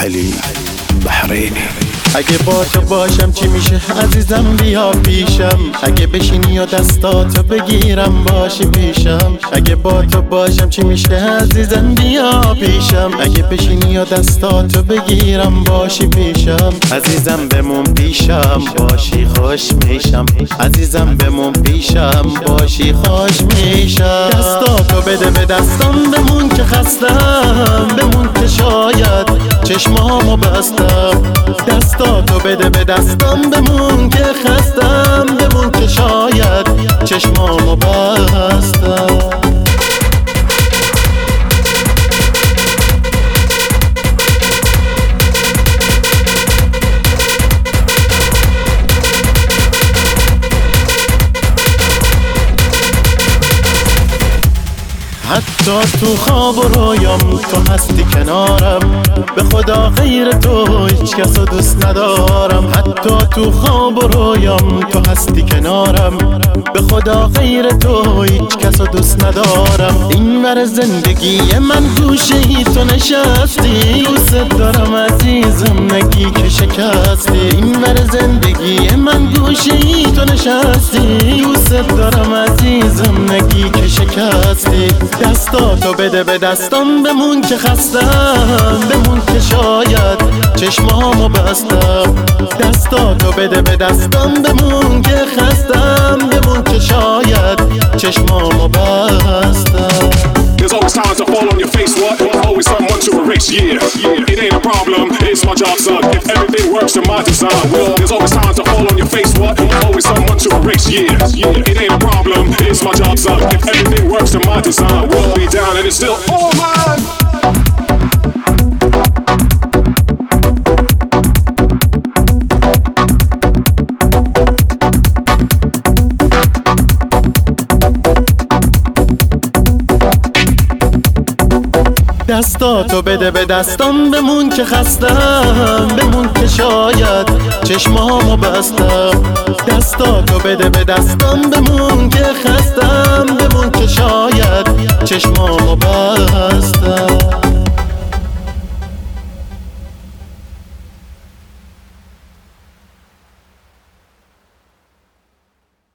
علی بحرینی. اگه با تو باشم چی میشه عزیزم بیا پیشم، اگه بشینی و دستاتو بگیرم باشی پیشم. اگه با تو باشم چی میشه عزیزم بیا پیشم، اگه بشینی و دستاتو بگیرم باشی پیشم. عزیزم بمون پیشم باشی خوش میشم، عزیزم بمون پیشم باشی خوش میشم. دستاتو بده به دستم بمون که خستم، بمون که شاید چشمامو بستم. دستاتو بده به دستم بمون که خستم، بمون که شاید چشمامو بستم. حتی تو خواب و رویام تو هستی کنارم، به خدا غیر تو هیچ کس رو دوست ندارم. حتی تو خواب و رویام تو هستی کنارم، به خدا غیر تو هیچ کس رو دوست ندارم. این ور زندگی من گوشه ای تو نشستی، دوست دارم عزیزم نگی که شکستی. این ور زندگی من گوشه ای تو نشستی، دوست دارم عزیزم نگی که شکستی. دستاتو بده به دستم بمون که خستم، بمون که شاید چشمامو بستم. دستاتو بده به دستم بمون که خستم، بمون که شاید چشمامو بستم. There's always time to fall on your face, what? Always someone to erase, yeah. It ain't a problem, it's my job, son. If everything works to my design, well, there's always time to fall on your face, what? Always someone to erase, yeah. It ain't a problem, it's my job, son. If everything works to my design, we'll be down and it's still all mine. دستاتو بده به دستم بمون که خستم، بمون که شاید چشمامو بستم. دستاتو بده به دستم بمون که خستم، بمون که شاید چشمامو بستم.